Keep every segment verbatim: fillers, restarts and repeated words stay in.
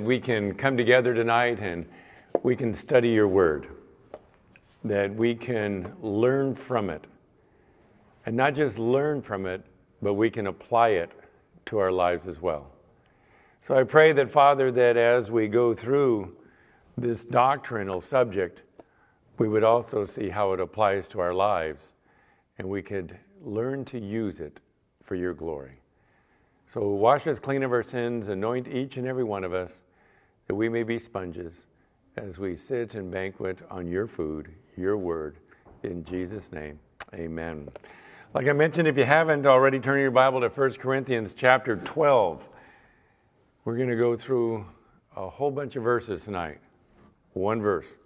we can come together tonight and we can study your word, that we can learn from it, and not just learn from it, but we can apply it to our lives as well. So I pray that, Father, that as we go through this doctrinal subject, we would also see how it applies to our lives, and we could learn to use it for your glory. So wash us clean of our sins, anoint each and every one of us, that we may be sponges as we sit and banquet on your food, your word, in Jesus' name, amen. Like I mentioned, if you haven't already, turn your Bible to First Corinthians chapter twelve. We're going to go through a whole bunch of verses tonight, one verse.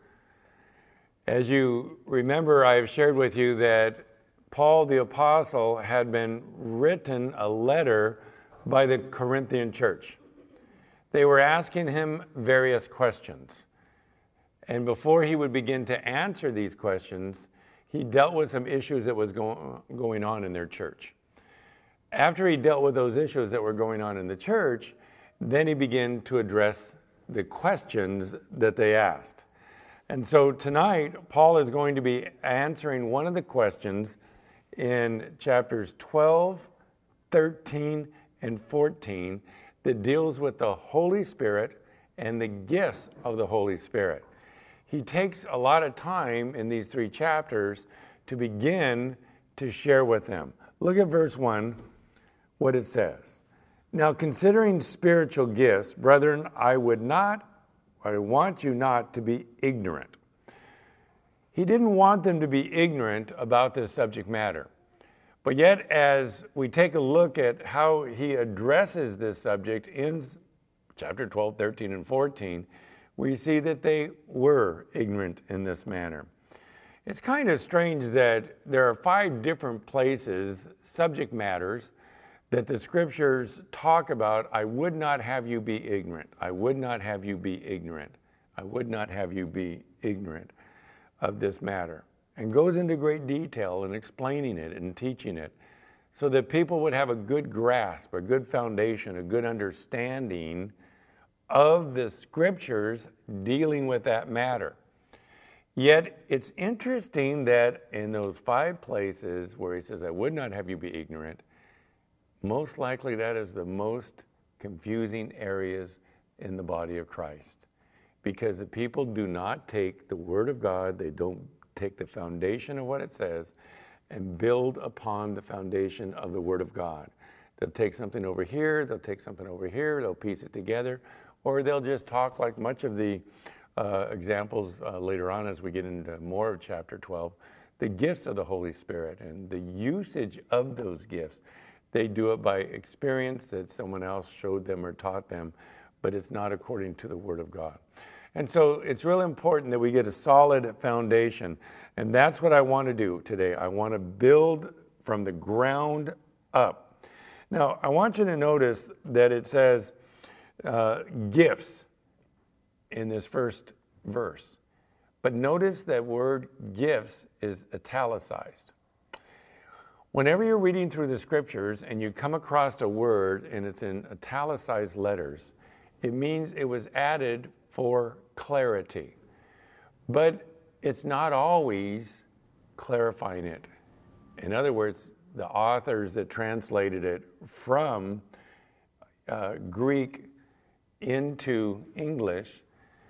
As you remember, I have shared with you that Paul the Apostle had been written a letter by the Corinthian church. They were asking him various questions. And before he would begin to answer these questions, he dealt with some issues that was go- going on in their church. After he dealt with those issues that were going on in the church, then he began to address the questions that they asked. And so tonight, Paul is going to be answering one of the questions in chapters twelve, thirteen, and fourteen that deals with the Holy Spirit and the gifts of the Holy Spirit. He takes a lot of time in these three chapters to begin to share with them. Look at verse one, what it says. Now, considering spiritual gifts, brethren, I would not, I want you not to be ignorant. He didn't want them to be ignorant about this subject matter. But yet, as we take a look at how he addresses this subject in chapter twelve, thirteen, and fourteen, we see that they were ignorant in this manner. It's kind of strange that there are five different places, subject matters, that the scriptures talk about. I would not have you be ignorant. I would not have you be ignorant. I would not have you be ignorant of this matter. And goes into great detail in explaining it and teaching it so that people would have a good grasp, a good foundation, a good understanding of the scriptures dealing with that matter. Yet it's interesting that in those five places where he says, I would not have you be ignorant, most likely that is the most confusing areas in the body of Christ. Because the people do not take the word of God, they don't take the foundation of what it says and build upon the foundation of the word of God. They'll take something over here, they'll take something over here, they'll piece it together, or they'll just talk like much of the uh, examples uh, later on as we get into more of chapter twelve, the gifts of the Holy Spirit and the usage of those gifts. They do it by experience that someone else showed them or taught them, but it's not according to the word of God. And so it's really important that we get a solid foundation. And that's what I want to do today. I want to build from the ground up. Now, I want you to notice that it says uh, gifts in this first verse. But notice that word gifts is italicized. Whenever you're reading through the scriptures and you come across a word and it's in italicized letters, it means it was added for clarity. But it's not always clarifying it. In other words, the authors that translated it from uh, Greek into English,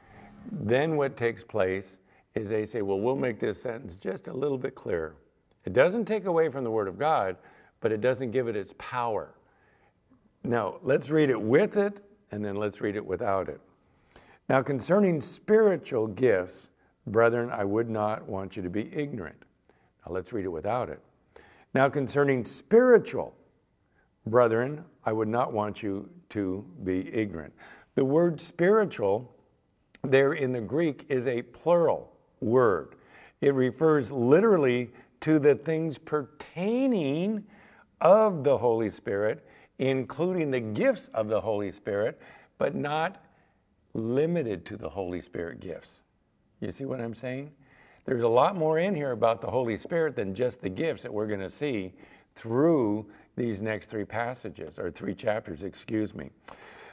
then what takes place is they say, well, we'll make this sentence just a little bit clearer. It doesn't take away from the Word of God, but it doesn't give it its power. Now, let's read it with it, and then let's read it without it. Now, concerning spiritual gifts, brethren, I would not want you to be ignorant. Now, let's read it without it. Now, concerning spiritual, brethren, I would not want you to be ignorant. The word spiritual there in the Greek is a plural word. It refers literally to the things pertaining of the Holy Spirit, including the gifts of the Holy Spirit, but not limited to the Holy Spirit gifts. You see what I'm saying? There's a lot more in here about the Holy Spirit than just the gifts that we're going to see through these next three passages, or three chapters, excuse me.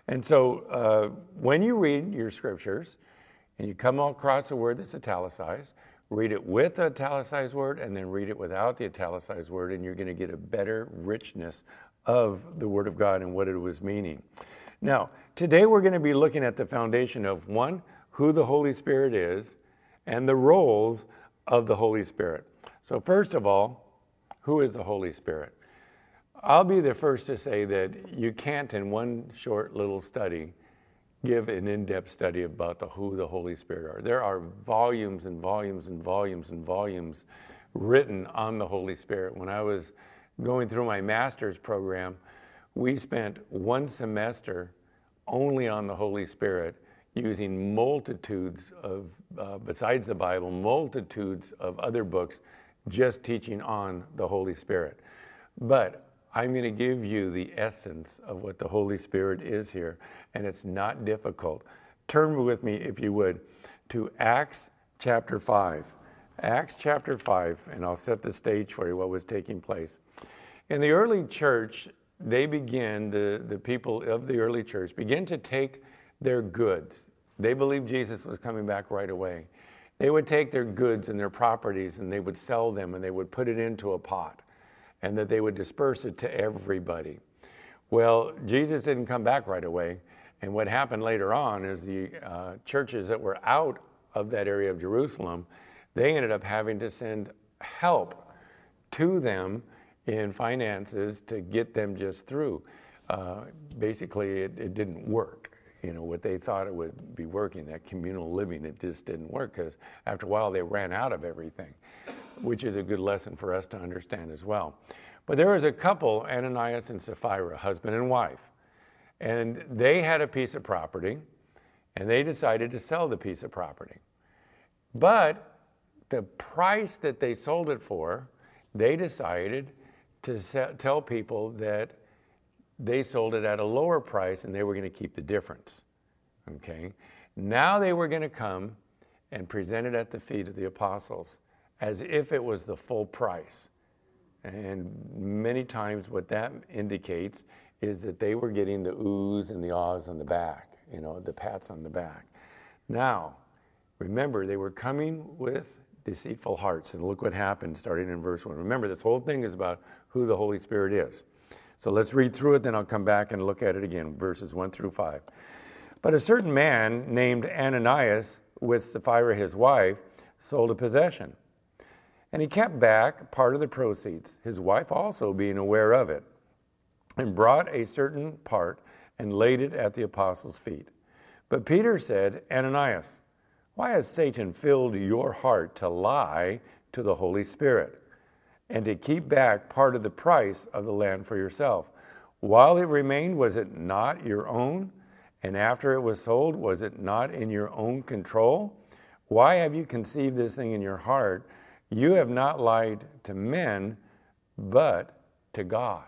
And so uh, when you read your scriptures and you come across a word that's italicized, read it with the italicized word and then read it without the italicized word, and you're going to get a better richness of the Word of God and what it was meaning. Now, today we're going to be looking at the foundation of, one, who the Holy Spirit is and the roles of the Holy Spirit. So first of all, who is the Holy Spirit? I'll be the first to say that you can't, in one short little study, give an in-depth study about the, who the Holy Spirit are. There are volumes and volumes and volumes and volumes written on the Holy Spirit. When I was going through my master's program, we spent one semester only on the Holy Spirit, using multitudes of, uh, besides the Bible, multitudes of other books, just teaching on the Holy Spirit. But I'm going to give you the essence of what the Holy Spirit is here, and it's not difficult. Turn with me, if you would, to Acts chapter five. Acts chapter five, and I'll set the stage for you what was taking place. In the early church, they begin, the, the people of the early church, begin to take their goods. They believed Jesus was coming back right away. They would take their goods and their properties and they would sell them and they would put it into a pot, and that they would disperse it to everybody. Well, Jesus didn't come back right away. And what happened later on is the uh, churches that were out of that area of Jerusalem, they ended up having to send help to them in finances to get them just through. Uh, basically, it, it didn't work. You know, what they thought it would be working, that communal living, it just didn't work, because after a while they ran out of everything, which is a good lesson for us to understand as well. But there was a couple, Ananias and Sapphira, husband and wife, and they had a piece of property, and they decided to sell the piece of property. But the price that they sold it for, they decided to se- tell people that they sold it at a lower price and they were going to keep the difference. Okay? Now they were going to come and present it at the feet of the apostles as if it was the full price. And many times what that indicates is that they were getting the oohs and the ahs on the back, you know, the pats on the back. Now, remember, they were coming with deceitful hearts. And look what happened starting in verse one. Remember, this whole thing is about who the Holy Spirit is. So let's read through it, then I'll come back and look at it again, verses one through five. But a certain man named Ananias, with Sapphira his wife, sold a possession. And he kept back part of the proceeds, his wife also being aware of it, and brought a certain part and laid it at the apostles' feet. But Peter said, Ananias, why has Satan filled your heart to lie to the Holy Spirit, and to keep back part of the price of the land for yourself? While it remained, was it not your own? And after it was sold, was it not in your own control? Why have you conceived this thing in your heart? You have not lied to men, but to God.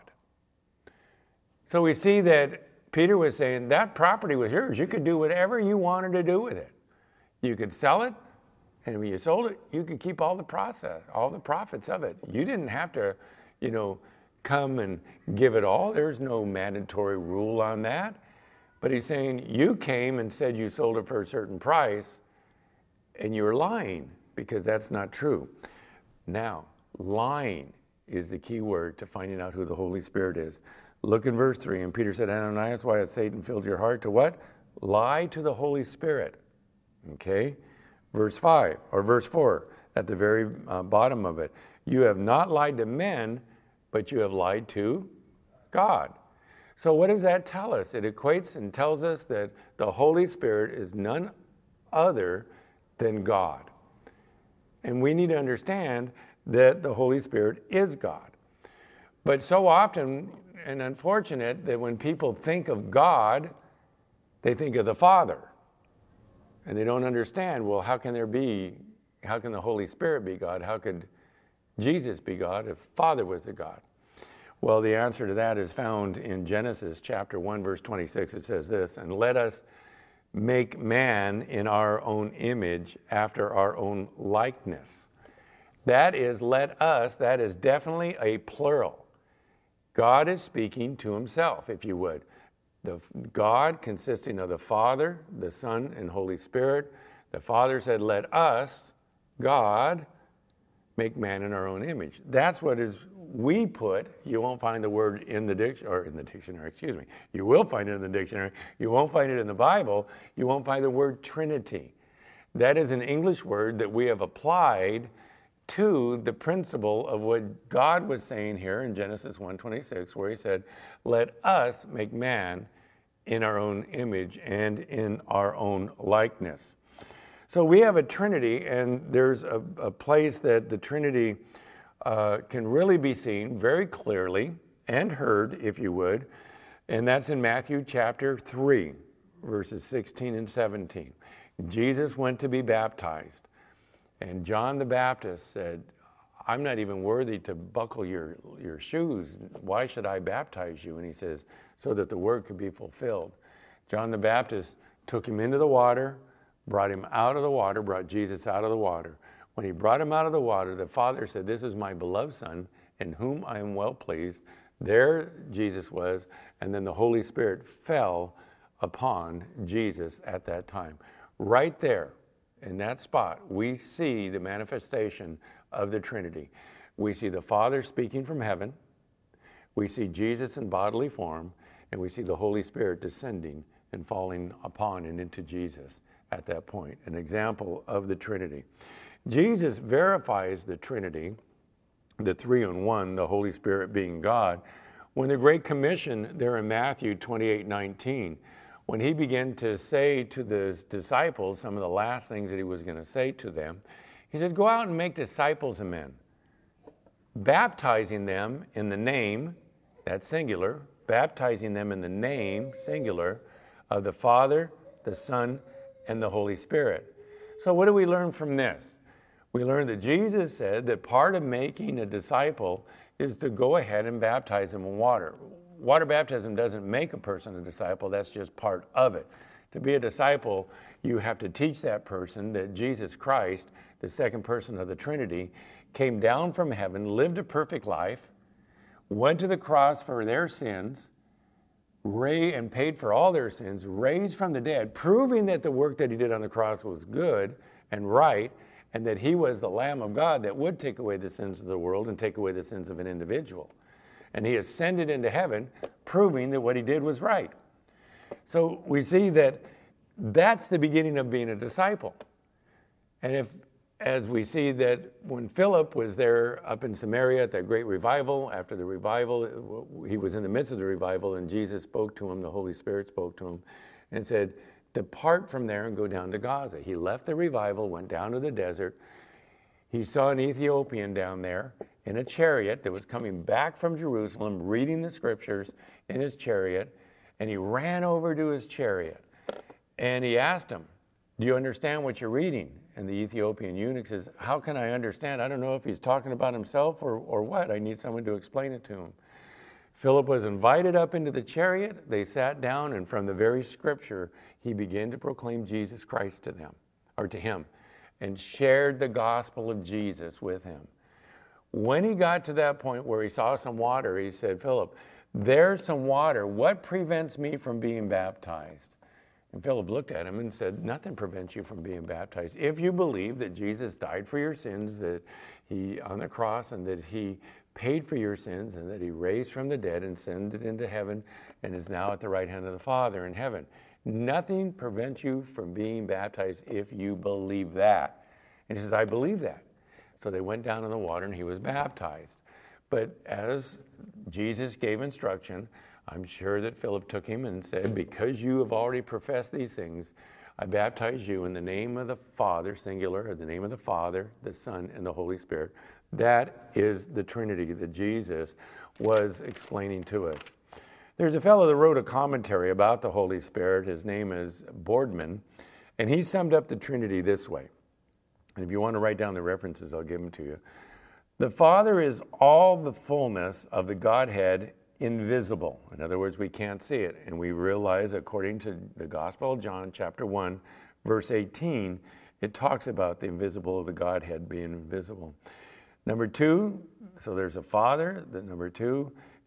So we see that Peter was saying that property was yours. You could do whatever you wanted to do with it. You could sell it, and when you sold it, you could keep all the process, all the profits of it. You didn't have to, you know, come and give it all. There's no mandatory rule on that. But he's saying you came and said you sold it for a certain price, and you're lying, because that's not true. Now, lying is the key word to finding out who the Holy Spirit is. Look in verse three. And Peter said, Ananias, why has Satan filled your heart to what? Lie to the Holy Spirit. Okay? Verse five, or verse four, at the very uh, bottom of it. You have not lied to men, but you have lied to God. So what does that tell us? It equates and tells us that the Holy Spirit is none other than God. And we need to understand that the Holy Spirit is God. But so often, and unfortunate, that when people think of God, they think of the Father. And they don't understand, well, how can there be, how can the Holy Spirit be God? How could Jesus be God if Father was the God? Well, the answer to that is found in Genesis chapter one, verse twenty-six. It says this, and let us make man in our own image after our own likeness. That is, let us, that is definitely a plural. God is speaking to himself, if you would. The God consisting of the Father, the Son, and Holy Spirit. The Father said, let us, God, make man in our own image. That's what is we put. You won't find the word in the dictionary, or in the dictionary, excuse me. You will find it in the dictionary. You won't find it in the Bible. You won't find the word Trinity. That is an English word that we have applied to the principle of what God was saying here in Genesis one twenty-six, where he said, let us make man in our own image and in our own likeness. So we have a Trinity, and there's a, a place that the Trinity uh, can really be seen very clearly and heard, if you would, and that's in Matthew chapter three, verses sixteen and seventeen. Jesus went to be baptized, and John the Baptist said, I'm not even worthy to buckle your, your shoes. Why should I baptize you? And he says, so that the word could be fulfilled. John the Baptist took him into the water, brought him out of the water, brought Jesus out of the water. When he brought him out of the water, the Father said, this is my beloved Son, in whom I am well pleased. There Jesus was, and then the Holy Spirit fell upon Jesus at that time. Right there, in that spot, we see the manifestation of the Trinity. We see the Father speaking from heaven, we see Jesus in bodily form, and we see the Holy Spirit descending and falling upon and into Jesus at that point, an example of the Trinity. Jesus verifies the Trinity, the three in one, the Holy Spirit being God, when the Great Commission there in Matthew twenty-eight nineteen, when he began to say to the disciples some of the last things that he was going to say to them, he said, go out and make disciples of men, baptizing them in the name, that's singular, baptizing them in the name, singular, of the Father, the Son, and the Holy Spirit. So what do we learn from this? We learn that Jesus said that part of making a disciple is to go ahead and baptize them in water. Water baptism doesn't make a person a disciple, that's just part of it. To be a disciple, you have to teach that person that Jesus Christ, the second person of the Trinity, came down from heaven, lived a perfect life, went to the cross for their sins, Ray and paid for all their sins, raised from the dead, proving that the work that he did on the cross was good and right, and that he was the Lamb of God that would take away the sins of the world and take away the sins of an individual. And he ascended into heaven, proving that what he did was right. So we see that that's the beginning of being a disciple. And if, as we see that when Philip was there up in Samaria at that great revival, after the revival, he was in the midst of the revival, and Jesus spoke to him, the Holy Spirit spoke to him, and said, depart from there and go down to Gaza. He left the revival, went down to the desert. He saw an Ethiopian down there in a chariot that was coming back from Jerusalem, reading the scriptures in his chariot, and he ran over to his chariot, and he asked him, do you understand what you're reading? And the Ethiopian eunuch says, how can I understand? I don't know if he's talking about himself or, or what. I need someone to explain it to him. Philip was invited up into the chariot. They sat down, and from the very scripture, he began to proclaim Jesus Christ to them, or to him, and shared the gospel of Jesus with him. When he got to that point where he saw some water, he said, Philip, there's some water. What prevents me from being baptized? And Philip looked at him and said, nothing prevents you from being baptized. If you believe that Jesus died for your sins, that he on the cross, and that he paid for your sins, and that he raised from the dead and ascended into heaven and is now at the right hand of the Father in heaven. Nothing prevents you from being baptized if you believe that. And he says, I believe that. So they went down in the water and he was baptized. But as Jesus gave instruction, I'm sure that Philip took him and said, because you have already professed these things, I baptize you in the name of the Father, singular, or the name of the Father, the Son, and the Holy Spirit. That is the Trinity that Jesus was explaining to us. There's a fellow that wrote a commentary about the Holy Spirit. His name is Boardman, and he summed up the Trinity this way. And if you want to write down the references, I'll give them to you. The Father is all the fullness of the Godhead invisible. In other words, we can't see it. And we realize, according to the Gospel of John, chapter one, verse eighteen, it talks about the invisible of the Godhead being invisible. Number two, so there's a Father. The number two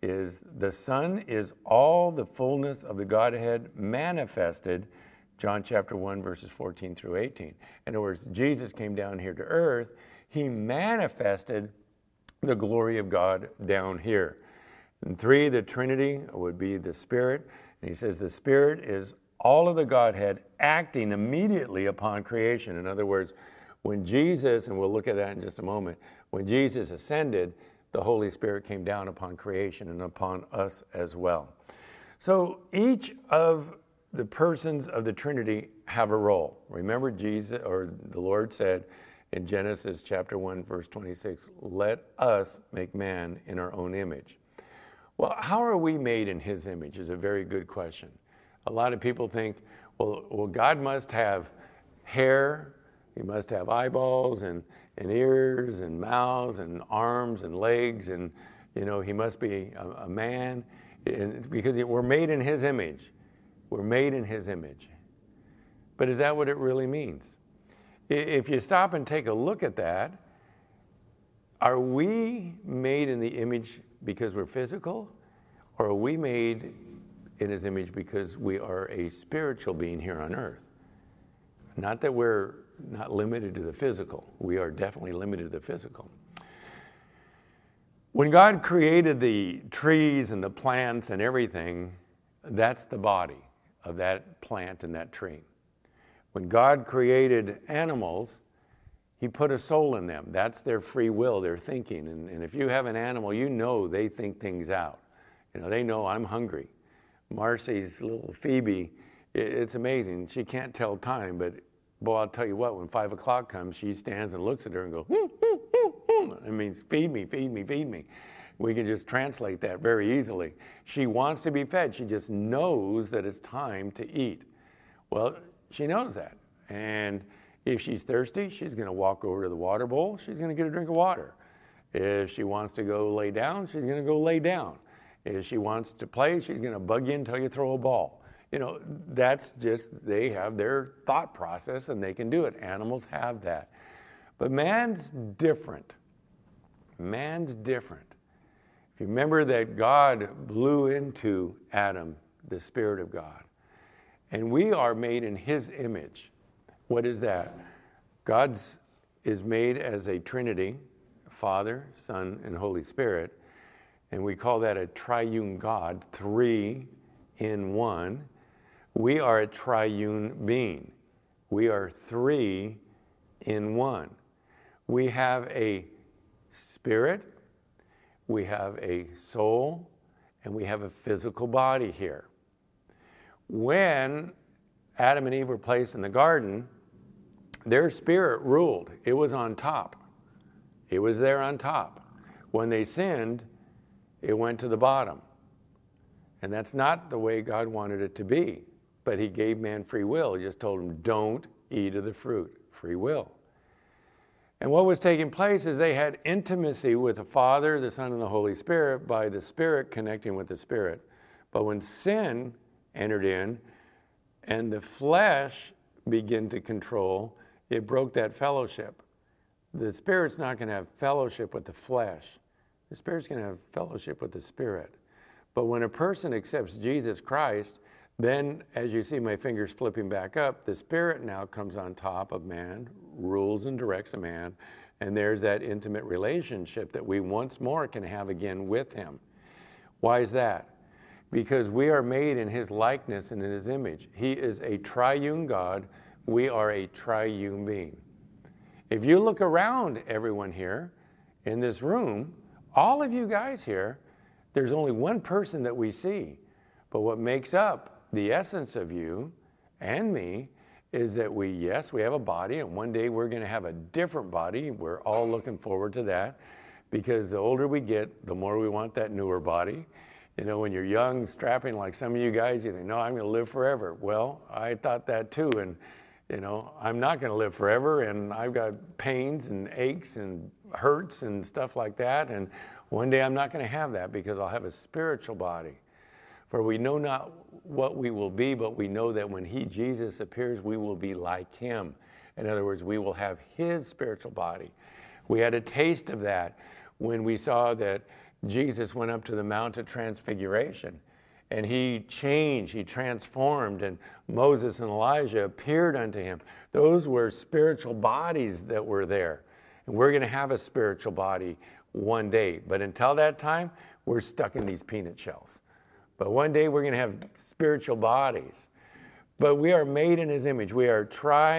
is the Son is all the fullness of the Godhead manifested, John chapter one, verses fourteen through eighteen. In other words, Jesus came down here to earth. He manifested the glory of God down here. And three, the Trinity would be the Spirit. And he says the Spirit is all of the Godhead acting immediately upon creation. In other words, when Jesus, and we'll look at that in just a moment, when Jesus ascended, the Holy Spirit came down upon creation and upon us as well. So each of the persons of the Trinity have a role. Remember, Jesus, or the Lord said in Genesis chapter one, verse twenty-six, let us make man in our own image. Well, how are we made in his image is a very good question. A lot of people think, well, well God must have hair, he must have eyeballs and, and ears and mouths and arms and legs, and you know he must be a, a man, and because we're made in his image. We're made in his image. But is that what it really means? If you stop and take a look at that, are we made in the image because we're physical, or are we made in his image because we are a spiritual being here on earth? Not that we're not limited to the physical. We are definitely limited to the physical. When God created the trees and the plants and everything, that's the body of that plant and that tree. When God created animals, he put a soul in them. That's their free will, their thinking. And, and if you have an animal, you know they think things out. You know, they know I'm hungry. Marcy's little Phoebe, it, it's amazing. She can't tell time, but boy, I'll tell you what, when five o'clock comes, she stands and looks at her and goes, hmm, hmm, hmm, hmm. It means feed me, feed me, feed me. We can just translate that very easily. She wants to be fed. She just knows that it's time to eat. Well, she knows that. And if she's thirsty, she's going to walk over to the water bowl. She's going to get a drink of water. If she wants to go lay down, she's going to go lay down. If she wants to play, she's going to bug you until you throw a ball. You know, that's just, they have their thought process and they can do it. Animals have that. But man's different. Man's different. If you remember that God blew into Adam the Spirit of God, and we are made in his image. What is that? God's is made as a Trinity, Father, Son, and Holy Spirit, and we call that a triune God, three in one. We are a triune being. We are three in one. We have a spirit, we have a soul, and we have a physical body here. When Adam and Eve were placed in the garden, their spirit ruled. It was on top. It was there on top. When they sinned, it went to the bottom. And that's not the way God wanted it to be. But he gave man free will. He just told him, don't eat of the fruit. Free will. And what was taking place is they had intimacy with the Father, the Son, and the Holy Spirit by the Spirit connecting with the Spirit. But when sin entered in and the flesh began to control, it broke that fellowship. The Spirit's not going to have fellowship with the flesh. The Spirit's going to have fellowship with the Spirit. But when a person accepts Jesus Christ, then, as you see my fingers flipping back up, the Spirit now comes on top of man, rules and directs a man, and there's that intimate relationship that we once more can have again with him. Why is that? Because we are made in his likeness and in his image. He is a triune God. We are a triune being. If you look around everyone here in this room, all of you guys here, there's only one person that we see. But what makes up the essence of you and me is that we, yes, we have a body, and one day we're going to have a different body. We're all looking forward to that, because the older we get, the more we want that newer body. You know, when you're young, strapping like some of you guys, you think, no, I'm going to live forever. Well, I thought that too, and you know, I'm not going to live forever, and I've got pains and aches and hurts and stuff like that, and one day I'm not going to have that because I'll have a spiritual body. For we know not what we will be, but we know that when he, Jesus, appears, we will be like him. In other words, we will have his spiritual body. We had a taste of that when we saw that Jesus went up to the Mount of Transfiguration, and he changed, he transformed, and Moses and Elijah appeared unto him. Those were spiritual bodies that were there. And we're going to have a spiritual body one day. But until that time, we're stuck in these peanut shells. But one day we're going to have spiritual bodies. But we are made in his image. We are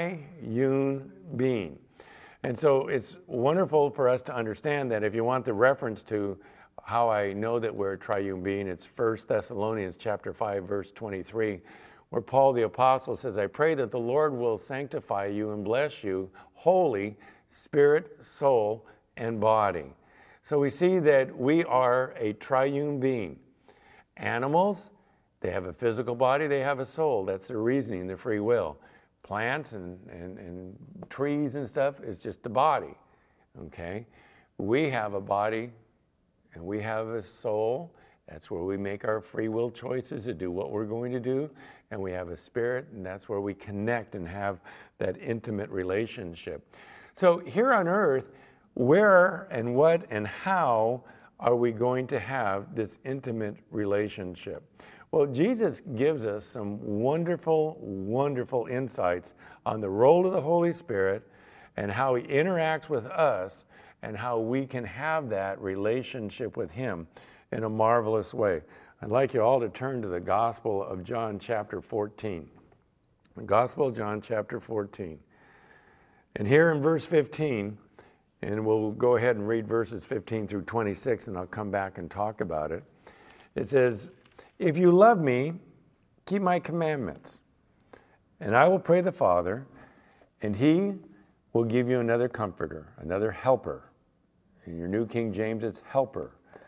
triune being. And so it's wonderful for us to understand that. If you want the reference to how I know that we're a triune being, it's First Thessalonians chapter five, verse twenty-three, where Paul the apostle says, I pray that the Lord will sanctify you and bless you wholly, spirit, soul, and body. So we see that we are a triune being. Animals, they have a physical body, they have a soul. That's their reasoning, their free will. Plants and, and, and trees and stuff is just the body, okay? We have a body and we have a soul. That's where we make our free will choices to do what we're going to do. And we have a spirit, and that's where we connect and have that intimate relationship. So here on earth, where and what and how are we going to have this intimate relationship? Well, Jesus gives us some wonderful, wonderful insights on the role of the Holy Spirit and how he interacts with us and how we can have that relationship with him in a marvelous way. I'd like you all to turn to the Gospel of John chapter fourteen. The Gospel of John chapter fourteen. And here in verse fifteen, and we'll go ahead and read verses fifteen through twenty-six, and I'll come back and talk about it. It says, if you love me, keep my commandments, and I will pray the Father, and he will give you another comforter, another helper. In your New King James, it's helper.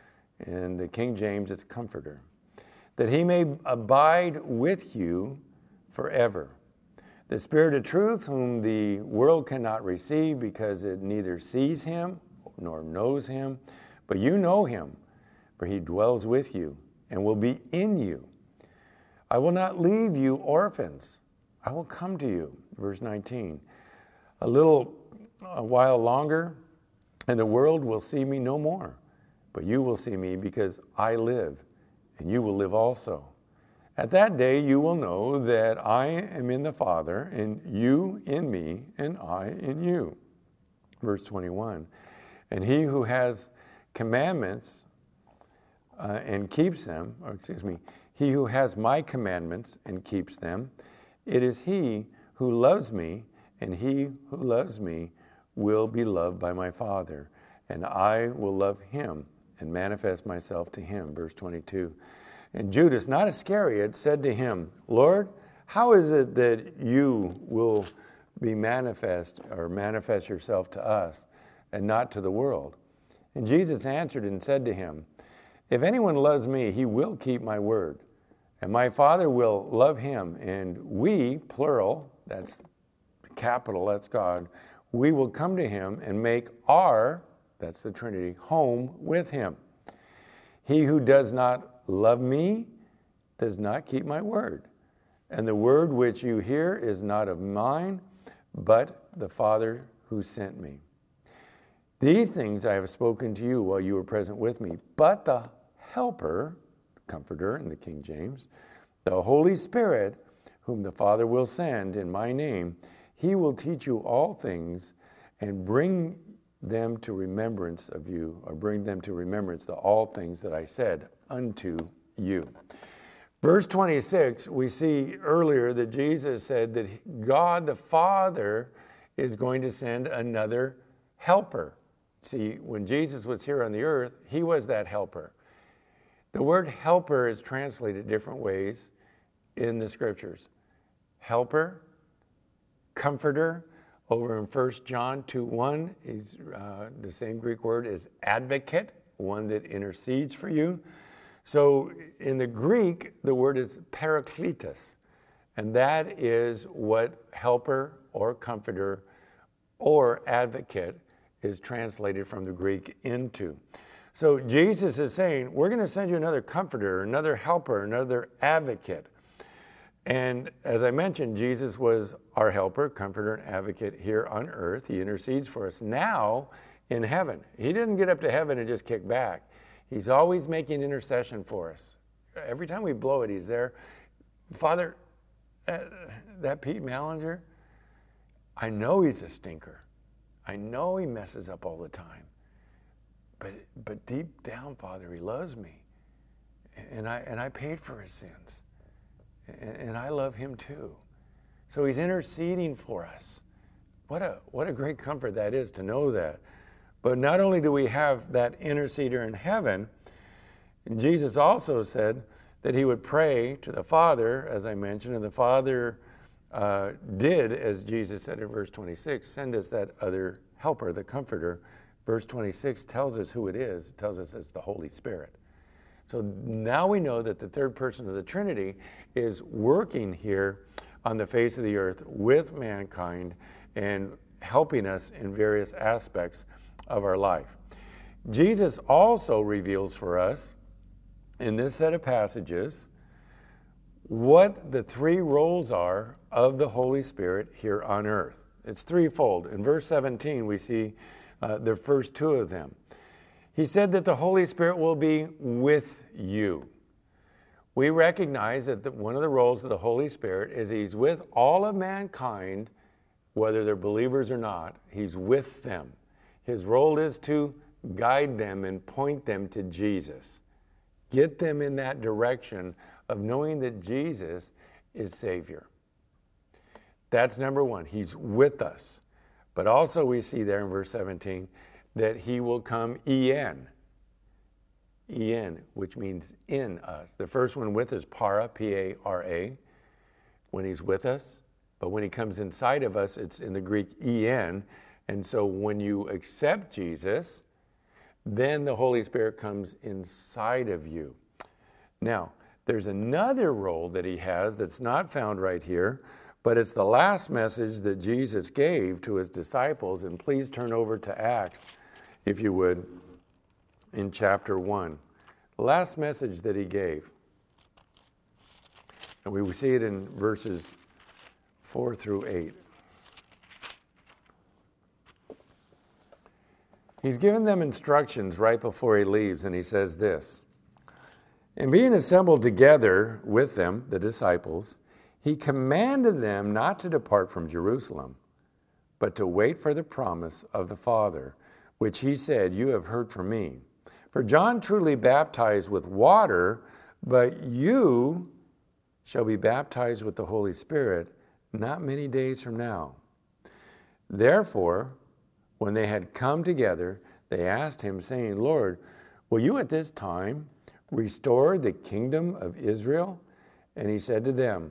In the King James, it's comforter. That he may abide with you forever. The Spirit of truth, whom the world cannot receive because it neither sees him nor knows him, but you know him, for he dwells with you and will be in you. I will not leave you orphans. I will come to you. Verse nineteen. A little a while longer, and the world will see me no more. But you will see me because I live, and you will live also. At that day you will know that I am in the Father, and you in me, and I in you. Verse twenty-one. And he who has commandments uh, and keeps them, or excuse me, he who has my commandments and keeps them, it is he who loves me, and he who loves me will be loved by my Father, and I will love him and manifest myself to him. Verse twenty-two. And Judas, not Iscariot, said to him, Lord, how is it that you will be manifest or manifest yourself to us and not to the world? And Jesus answered and said to him, if anyone loves me, he will keep my word, and my Father will love him, and we, plural, that's capital, that's God, we will come to him and make our, that's the Trinity, home with him. He who does not love me does not keep my word. And the word which you hear is not of mine, but the Father who sent me. These things I have spoken to you while you were present with me. But the Helper, Comforter in the King James, the Holy Spirit, whom the Father will send in my name, he will teach you all things and bring them to remembrance of you, or bring them to remembrance the all things that I said unto you. Verse twenty-six, we see earlier that Jesus said that God the Father is going to send another helper. See, when Jesus was here on the earth, he was that helper. The word helper is translated different ways in the scriptures. Helper, comforter. Over in First John two one, is uh, the same Greek word as advocate, one that intercedes for you. So in the Greek, the word is parakletos, and that is what helper or comforter or advocate is translated from the Greek into. So Jesus is saying, we're going to send you another comforter, another helper, another advocate. And as I mentioned, Jesus was our helper, comforter, and advocate here on earth. He intercedes for us now in heaven. He didn't get up to heaven and just kick back. He's always making intercession for us. Every time we blow it, he's there. Father, uh, that Pete Mallinger, I know he's a stinker. I know he messes up all the time. But but deep down, Father, he loves me. And I and I paid for his sins. And, and I love him too. So he's interceding for us. What a what a great comfort that is to know that. But not only do we have that interceder in heaven, Jesus also said that he would pray to the Father, as I mentioned, and the Father uh, did, as Jesus said in verse twenty-six, send us that other helper, the comforter. Verse twenty-six tells us who it is. It tells us it's the Holy Spirit. So now we know that the third person of the Trinity is working here on the face of the earth with mankind and helping us in various aspects of our life. Jesus also reveals for us in this set of passages what the three roles are of the Holy Spirit here on earth. It's threefold. In verse seventeen, we see uh, the first two of them. He said that the Holy Spirit will be with you. We recognize that the, one of the roles of the Holy Spirit is he's with all of mankind, whether they're believers or not. He's with them. His role is to guide them and point them to Jesus. Get them in that direction of knowing that Jesus is Savior. That's number one. He's with us. But also we see there in verse seventeen that he will come en. En, which means in us. The first one with is para, P A R A, when he's with us. But when he comes inside of us, it's in the Greek en. And so when you accept Jesus, then the Holy Spirit comes inside of you. Now, there's another role that he has that's not found right here, but it's the last message that Jesus gave to his disciples. And please turn over to Acts, if you would, in chapter one. The last message that he gave. And we see it in verses four through eight. He's given them instructions right before he leaves, and he says this. And being assembled together with them, the disciples, he commanded them not to depart from Jerusalem, but to wait for the promise of the Father, which he said, you have heard from me. For John truly baptized with water, but you shall be baptized with the Holy Spirit not many days from now. Therefore, when they had come together, they asked him, saying, Lord, will you at this time restore the kingdom of Israel? And he said to them,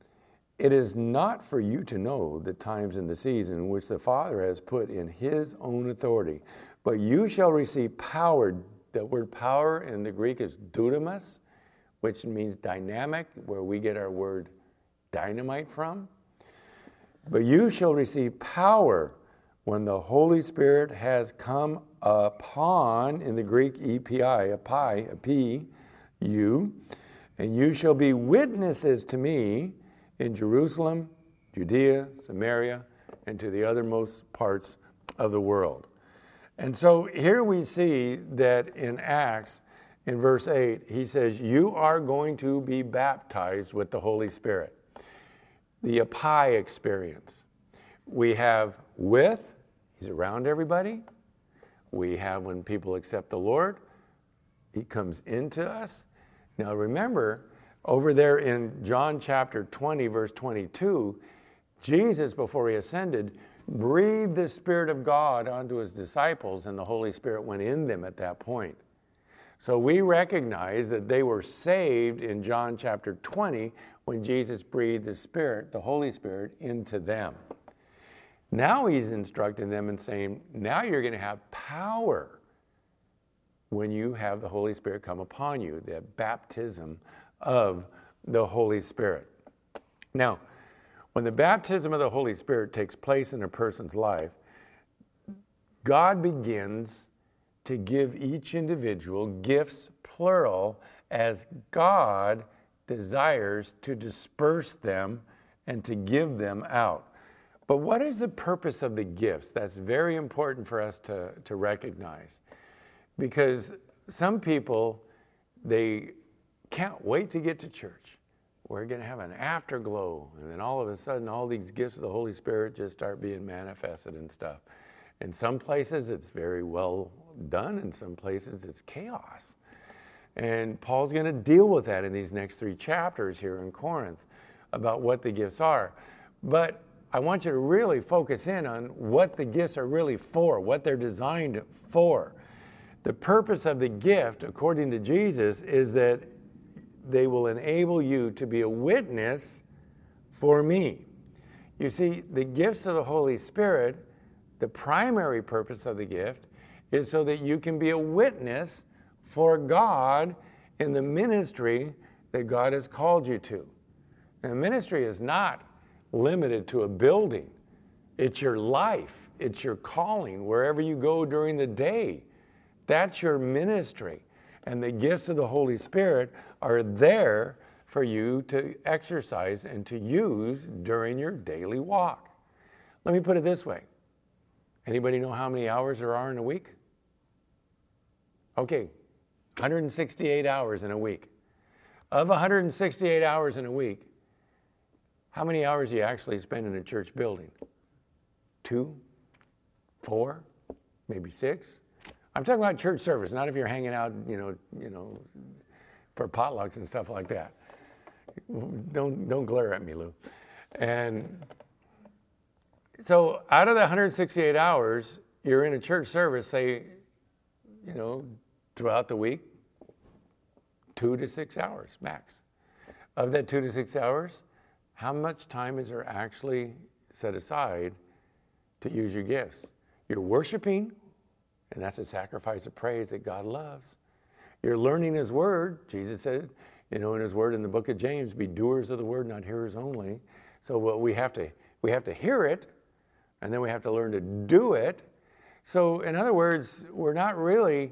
it is not for you to know the times and the season which the Father has put in his own authority, but you shall receive power. The word power in the Greek is dunamis, which means dynamic, where we get our word dynamite from. But you shall receive power when the Holy Spirit has come upon, in the Greek, epi, epi, epi, you, and you shall be witnesses to me in Jerusalem, Judea, Samaria, and to the othermost parts of the world. And so here we see that in Acts, in verse eight, he says, you are going to be baptized with the Holy Spirit. The epi experience. We have with, he's around everybody. We have when people accept the Lord, he comes into us. Now remember, over there in John chapter twenty, verse twenty-two, Jesus, before he ascended, breathed the Spirit of God onto his disciples, and the Holy Spirit went in them at that point. So we recognize that they were saved in John chapter twenty when Jesus breathed the Spirit, the Holy Spirit, into them. Now he's instructing them and saying, now you're going to have power when you have the Holy Spirit come upon you, the baptism of the Holy Spirit. Now, when the baptism of the Holy Spirit takes place in a person's life, God begins to give each individual gifts, plural, as God desires to disperse them and to give them out. But what is the purpose of the gifts? That's very important for us to, to recognize. Because some people, they can't wait to get to church. We're going to have an afterglow. And then all of a sudden, all these gifts of the Holy Spirit just start being manifested and stuff. In some places, it's very well done. In some places, it's chaos. And Paul's going to deal with that in these next three chapters here in Corinth about what the gifts are. But I want you to really focus in on what the gifts are really for, what they're designed for. The purpose of the gift, according to Jesus, is that they will enable you to be a witness for me. You see, the gifts of the Holy Spirit, the primary purpose of the gift is so that you can be a witness for God in the ministry that God has called you to. And ministry is not limited to a building. It's your life. It's your calling wherever you go during the day. That's your ministry. And the gifts of the Holy Spirit are there for you to exercise and to use during your daily walk. Let me put it this way. Anybody know how many hours there are in a week? Okay, one hundred sixty-eight hours in a week. Of one hundred sixty-eight hours in a week, how many hours do you actually spend in a church building? Two? Four? Maybe six? I'm talking about church service, not if you're hanging out, you know, you know, for potlucks and stuff like that. Don't don't glare at me, Lou. And so out of the one hundred sixty-eight hours, you're in a church service, say, you know, throughout the week, two to six hours max. Of that two to six hours, how much time is there actually set aside to use your gifts? You're worshiping, and that's a sacrifice of praise that God loves. You're learning His Word. Jesus said, you know, in His Word in the book of James, be doers of the Word, not hearers only. So what we have to we have to hear it, and then we have to learn to do it. So in other words, we're not really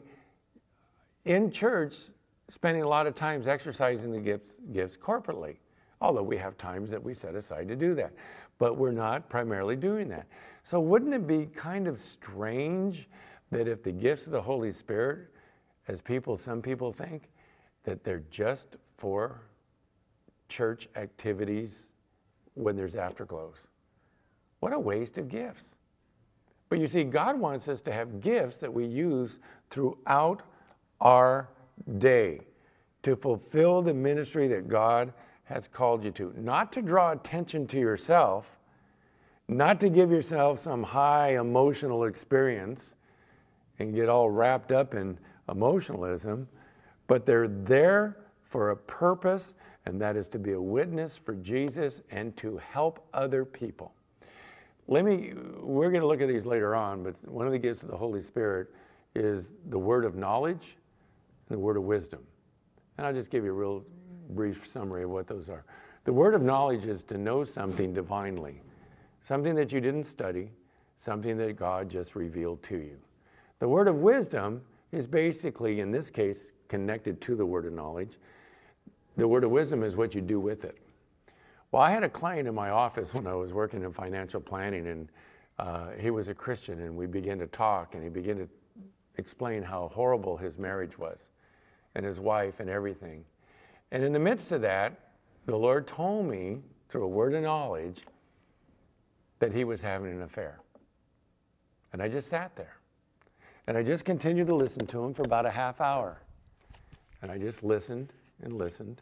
in church spending a lot of times exercising the gifts, gifts corporately, although we have times that we set aside to do that. But we're not primarily doing that. So wouldn't it be kind of strange that if the gifts of the Holy Spirit, as people, some people think, that they're just for church activities when there's afterglows? What a waste of gifts. But you see, God wants us to have gifts that we use throughout our day to fulfill the ministry that God has called you to. Not to draw attention to yourself, not to give yourself some high emotional experience and get all wrapped up in emotionalism, but they're there for a purpose, and that is to be a witness for Jesus and to help other people. Let me, we're going to look at these later on, but one of the gifts of the Holy Spirit is the word of knowledge and the word of wisdom. And I'll just give you a real brief summary of what those are. The word of knowledge is to know something divinely, something that you didn't study, something that God just revealed to you. The word of wisdom is basically, in this case, connected to the word of knowledge. The word of wisdom is what you do with it. Well, I had a client in my office when I was working in financial planning, and uh, he was a Christian, and we began to talk, and he began to explain how horrible his marriage was, and his wife, and everything. And in the midst of that, the Lord told me, through a word of knowledge, that he was having an affair. And I just sat there. And I just continued to listen to him for about a half hour. And I just listened and listened.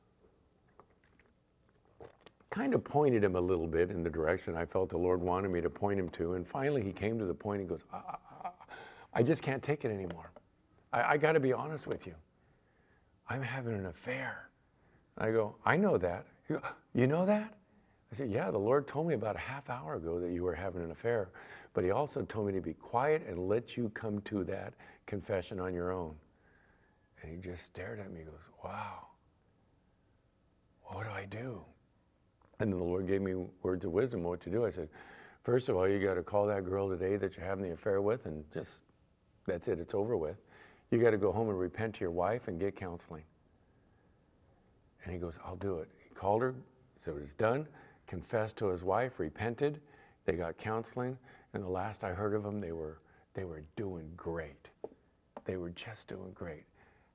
Kind of pointed him a little bit in the direction I felt the Lord wanted me to point him to. And finally he came to the point, he goes, I, I, I just can't take it anymore. I, I got to be honest with you. I'm having an affair. I go, I know that. He goes, you know that? I said, yeah, the Lord told me about a half hour ago that you were having an affair, but He also told me to be quiet and let you come to that confession on your own. And he just stared at me and goes, wow, what do I do? And then the Lord gave me words of wisdom what to do. I said, first of all, you got to call that girl today that you're having the affair with, and just, that's it, it's over with. You got to go home and repent to your wife and get counseling. And he goes, I'll do it. He called her, said it was done, confessed to his wife, repented, they got counseling, and the last I heard of them, they were they were doing great. They were just doing great.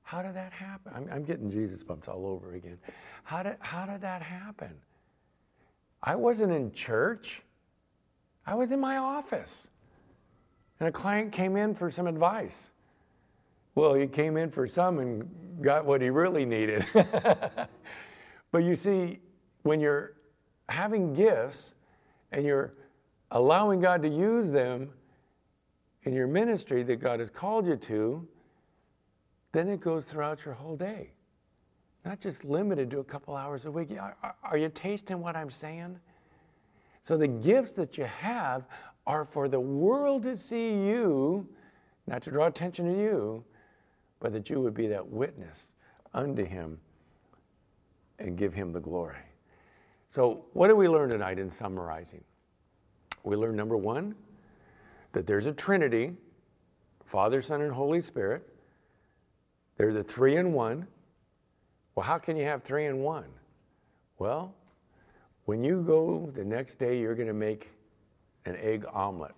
How did that happen? I'm, I'm getting Jesus bumps all over again. How did, how did that happen? I wasn't in church. I was in my office. And a client came in for some advice. Well, he came in for some and got what he really needed. But you see, when you're having gifts and you're allowing God to use them in your ministry that God has called you to, then it goes throughout your whole day. Not just limited to a couple hours a week. Are, are you tasting what I'm saying? So the gifts that you have are for the world to see you, not to draw attention to you, but that you would be that witness unto him and give him the glory. So what did we learn tonight in summarizing? We learned, number one, that there's a Trinity, Father, Son, and Holy Spirit. They're the three in one. Well, how can you have three in one? Well, when you go the next day, you're going to make an egg omelet.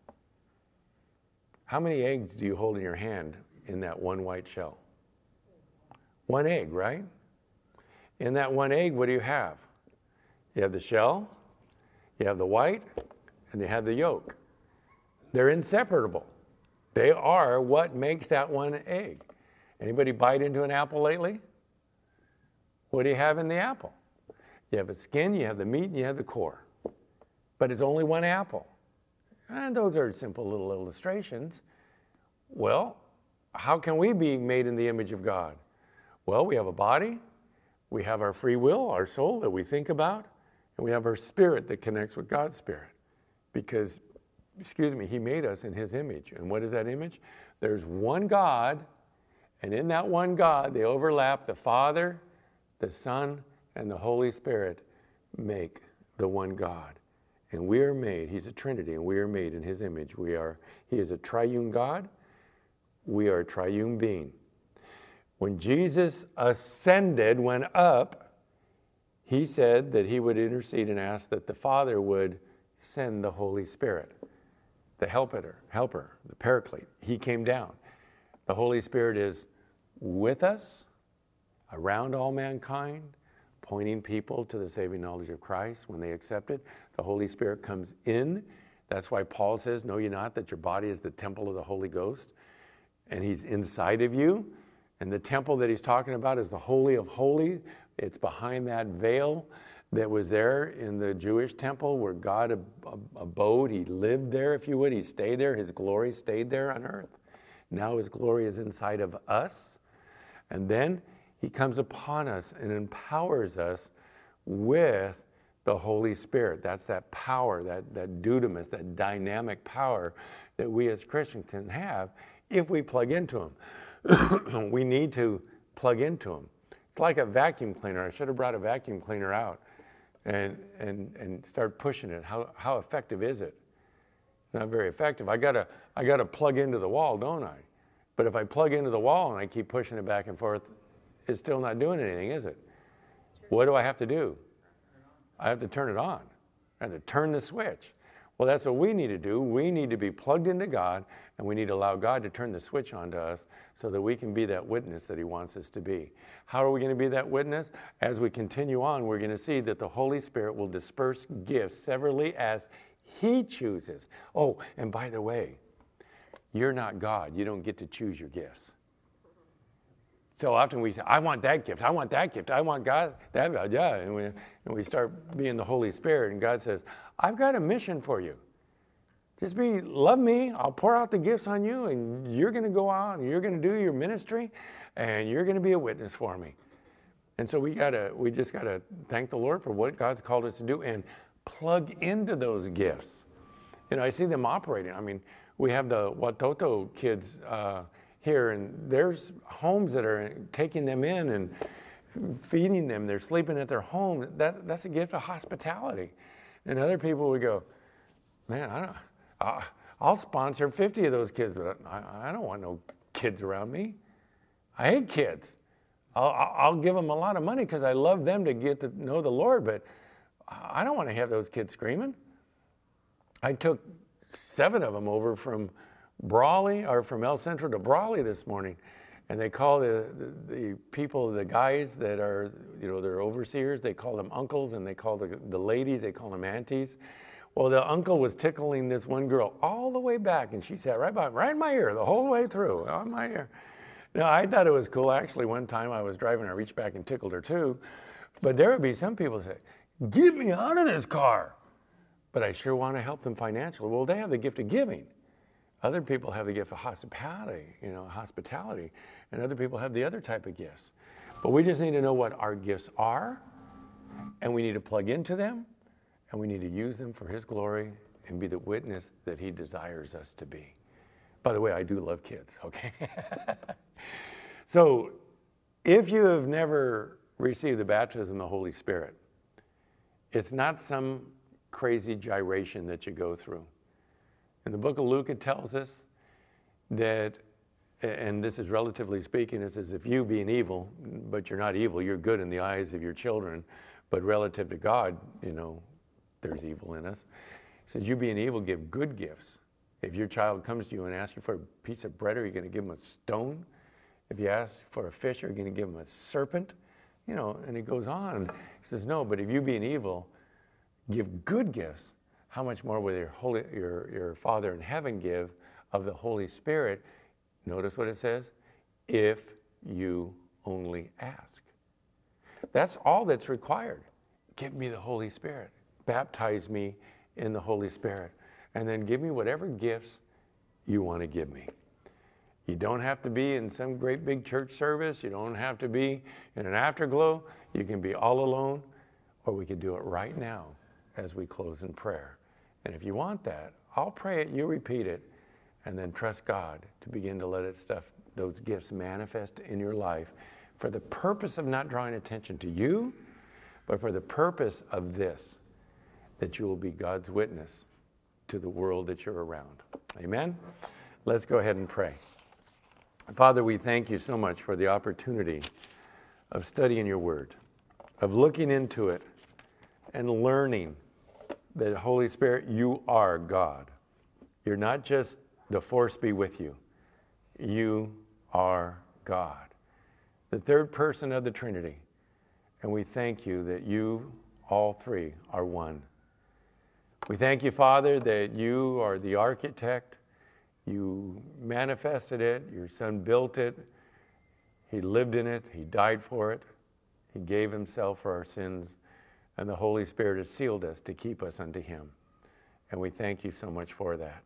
How many eggs do you hold in your hand in that one white shell? One egg, right? In that one egg, what do you have? You have the shell, you have the white, and you have the yolk. They're inseparable. They are what makes that one egg. Anybody bite into an apple lately? What do you have in the apple? You have the skin, you have the meat, and you have the core. But it's only one apple. And those are simple little illustrations. Well, how can we be made in the image of God? Well, we have a body, we have our free will, our soul that we think about, and we have our spirit that connects with God's spirit. Because, excuse me, he made us in his image. And what is that image? There's one God, and in that one God, they overlap. The Father, the Son, and the Holy Spirit make the one God. And we are made, he's a Trinity, and we are made in his image. We are, he is a triune God. We are a triune being. When Jesus ascended, went up, he said that he would intercede and ask that the Father would send the Holy Spirit, the helper, helper, the paraclete. He came down. The Holy Spirit is with us, around all mankind, pointing people to the saving knowledge of Christ when they accept it. The Holy Spirit comes in. That's why Paul says, know ye not that your body is the temple of the Holy Ghost, and he's inside of you. And the temple that he's talking about is the Holy of Holies. It's behind that veil that was there in the Jewish temple where God ab- ab- abode. He lived there, if you would. He stayed there. His glory stayed there on earth. Now his glory is inside of us. And then he comes upon us and empowers us with the Holy Spirit. That's that power, that, that dunamis, that dynamic power that we as Christians can have if we plug into him. We need to plug into them. It's like a vacuum cleaner. I should have brought a vacuum cleaner out and and and start pushing it. How how effective is it? Not very effective. I gotta I gotta plug into the wall, don't I? But if I plug into the wall and I keep pushing it back and forth, it's still not doing anything, is it? What do I have to do? I have to turn it on. I have to turn the switch. Well, that's what we need to do. We need to be plugged into God, and we need to allow God to turn the switch on to us so that we can be that witness that he wants us to be. How are we going to be that witness? As we continue on, we're going to see that the Holy Spirit will disperse gifts severally as he chooses. Oh, and by the way, you're not God. You don't get to choose your gifts. So often we say, I want that gift, I want that gift, I want God, that God, yeah. And we, and we start being the Holy Spirit, and God says, I've got a mission for you. Just be, love me, I'll pour out the gifts on you, and you're going to go out, and you're going to do your ministry, and you're going to be a witness for me. And so we gotta, we just got to thank the Lord for what God's called us to do, and plug into those gifts. You know, I see them operating. I mean, we have the Watoto kids uh, here, and there's homes that are taking them in and feeding them. They're sleeping at their home. That, that's a gift of hospitality. And other people would go, man, I don't, uh, I'll sponsor fifty of those kids, but I, I don't want no kids around me. I hate kids. I'll, I'll give them a lot of money because I love them to get to know the Lord, but I don't want to have those kids screaming. I took seven of them over from Brawley, or from El Centro to Brawley this morning, And they call the, the, the people, the guys that are, you know, they're overseers, they call them uncles, and they call the, the ladies, they call them aunties. Well, the uncle was tickling this one girl all the way back, and she sat right by, right in my ear the whole way through, on my ear. Now, I thought it was cool. Actually, one time I was driving, I reached back and tickled her too. But there would be some people say, get me out of this car. But I sure want to help them financially. Well, they have the gift of giving. Other people have the gift of hospitality, you know, hospitality. And other people have the other type of gifts. But we just need to know what our gifts are, and we need to plug into them, and we need to use them for His glory and be the witness that He desires us to be. By the way, I do love kids, okay? So, if you have never received the baptism of the Holy Spirit, it's not some crazy gyration that you go through. In the book of Luke, it tells us that, and this is relatively speaking, it says, if you being evil, but you're not evil, you're good in the eyes of your children, but relative to God, you know, there's evil in us. It says, you being evil, give good gifts. If your child comes to you and asks you for a piece of bread, are you going to give him a stone? If you ask for a fish, are you going to give him a serpent? You know, and it goes on. He says, no, but if you being evil, give good gifts, how much more will your, holy, your, your Father in heaven give of the Holy Spirit? Notice what it says, if you only ask. That's all that's required. Give me the Holy Spirit. Baptize me in the Holy Spirit. And then give me whatever gifts you want to give me. You don't have to be in some great big church service. You don't have to be in an afterglow. You can be all alone, or we can do it right now as we close in prayer. And if you want that, I'll pray it, you repeat it, and then trust God to begin to let it stuff, those gifts manifest in your life for the purpose of not drawing attention to you, but for the purpose of this, that you will be God's witness to the world that you're around. Amen? Let's go ahead and pray. Father, we thank you so much for the opportunity of studying your word, of looking into it and learning that, Holy Spirit, you are God. You're not just the force be with you. You are God, the third person of the Trinity. And we thank you that you, all three, are one. We thank you, Father, that you are the architect. You manifested it. Your Son built it. He lived in it. He died for it. He gave himself for our sins. And the Holy Spirit has sealed us to keep us unto him. And we thank you so much for that.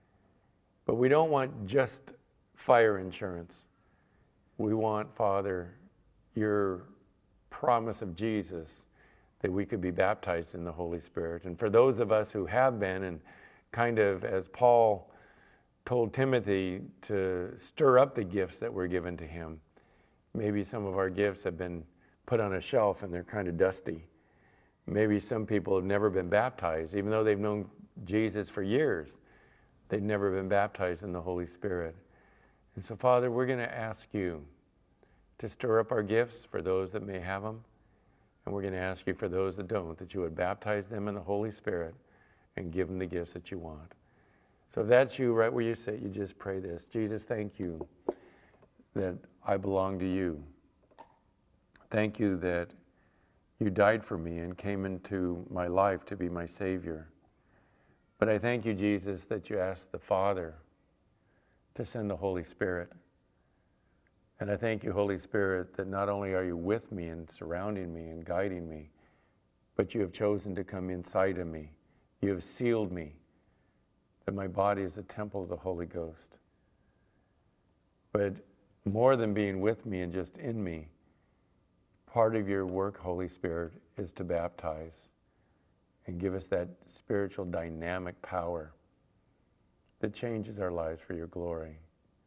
But we don't want just fire insurance. We want, Father, your promise of Jesus that we could be baptized in the Holy Spirit. And for those of us who have been, and kind of as Paul told Timothy to stir up the gifts that were given to him, maybe some of our gifts have been put on a shelf and they're kind of dusty. Maybe some people have never been baptized, even though they've known Jesus for years. They've never been baptized in the Holy Spirit. And so, Father, we're going to ask you to stir up our gifts for those that may have them. And we're going to ask you for those that don't, that you would baptize them in the Holy Spirit and give them the gifts that you want. So if that's you, right where you sit, you just pray this. Jesus, thank you that I belong to you. Thank you that you died for me and came into my life to be my Savior. But I thank you, Jesus, that you asked the Father to send the Holy Spirit. And I thank you, Holy Spirit, that not only are you with me and surrounding me and guiding me, but you have chosen to come inside of me. You have sealed me, that my body is the temple of the Holy Ghost. But more than being with me and just in me, part of your work, Holy Spirit, is to baptize and give us that spiritual dynamic power that changes our lives for your glory.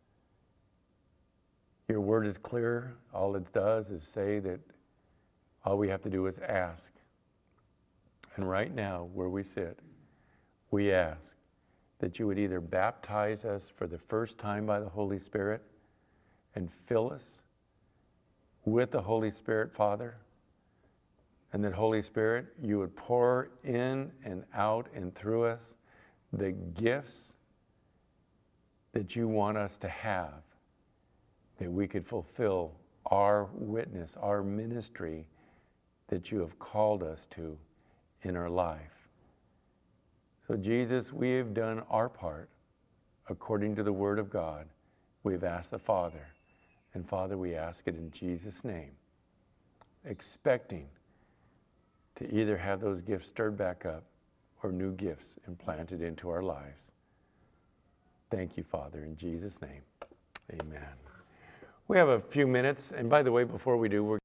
Your word is clear. All it does is say that all we have to do is ask. And right now, where we sit, we ask that you would either baptize us for the first time by the Holy Spirit and fill us with the Holy Spirit, Father, and that, Holy Spirit, you would pour in and out and through us the gifts that you want us to have that we could fulfill our witness, our ministry that you have called us to in our life. So Jesus, we have done our part according to the Word of God. We've asked the Father, and Father, we ask it in Jesus' name, expecting to either have those gifts stirred back up or new gifts implanted into our lives. Thank you, Father, in Jesus' name. Amen. We have a few minutes, and by the way, before we do, we're